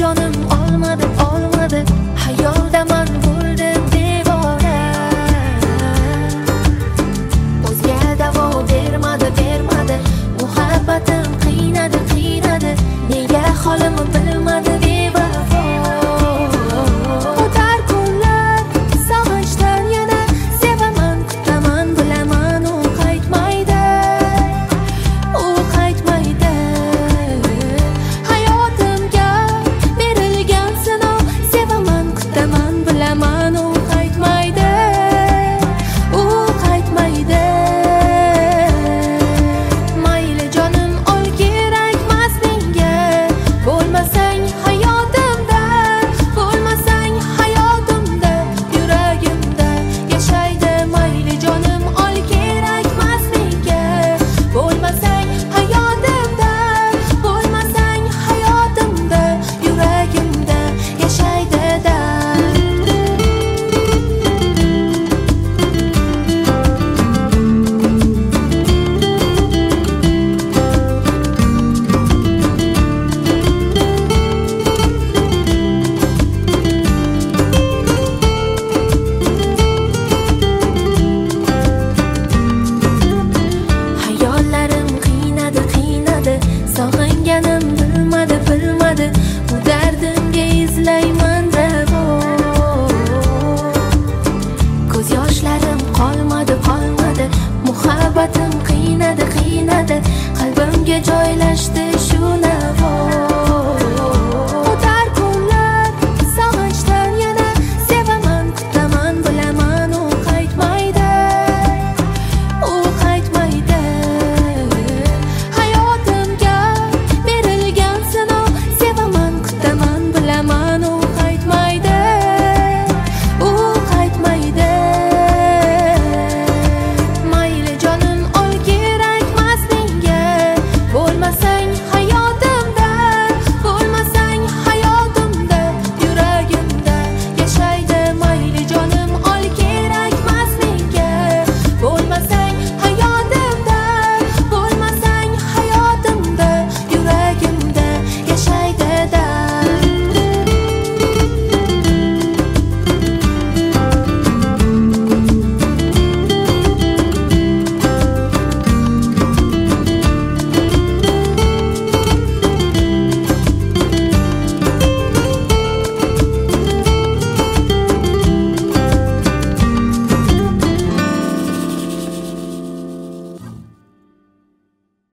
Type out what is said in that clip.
jonim olmadi xayoldaman bo'ldim devora. O'zga davo bermadi muhabbatim qiynadi nega holimni bilmadi bevafo. O'tar kunlar sog'inchdan yana sevaman kutaman bilaman u qaytmaydi hayotimga berilgan sinov sevaman kutaman bilaman u qaytmaydi mayli jonim ol kerakmas menga bo'lmasang hayotimda yuragimda yashaydi. Mayli jonim ol kerakmas menga bo'lmasang hayotimda yuragimda yashaydi da. Hayollarim qiynadi sog'inganim bilmadi bu dardimga izlayman davo. Ko'z yoshlarim qolmadi muhabbatim qiynadi qalbimga joylashdi